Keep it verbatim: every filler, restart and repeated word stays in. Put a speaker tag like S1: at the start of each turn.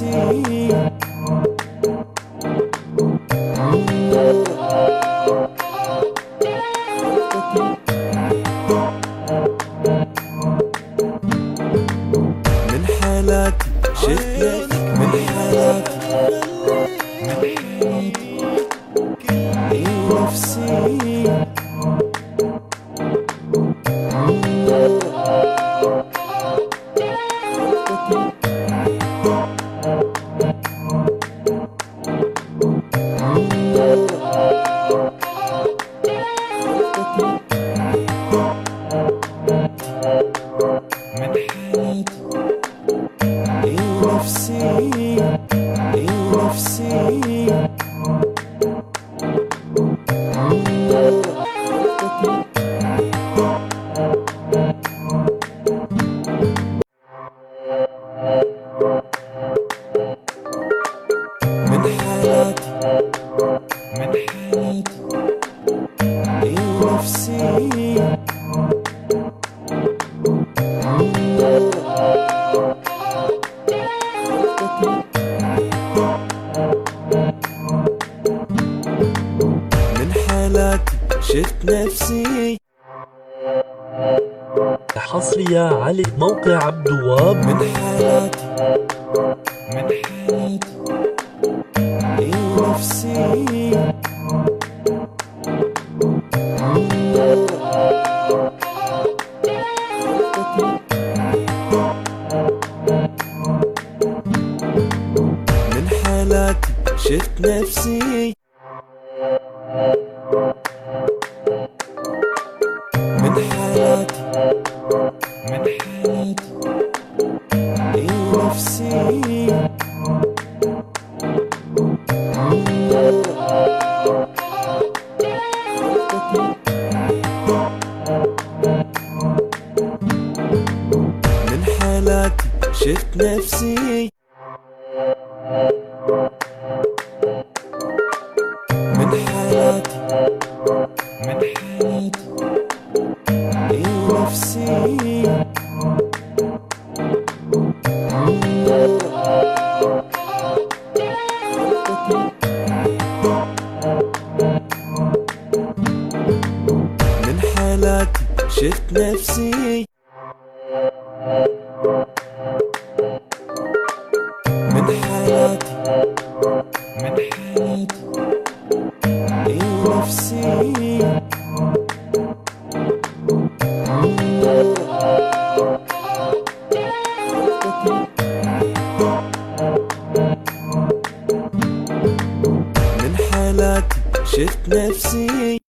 S1: نفسي من حالاتي شفت من حالاتي نفسي شفت نفسي
S2: حصرية على موقع عبد الوهاب.
S1: من حالاتي من حالاتي نفسي من حالاتي شفت نفسي من حالاتي من حالاتي نفسي من حالاتي شفت نفسي من حالاتي من حالاتي نفسي من حالاتي شفت نفسي من حالاتي من حالاتي نفسي من حالاتي شفت نفسي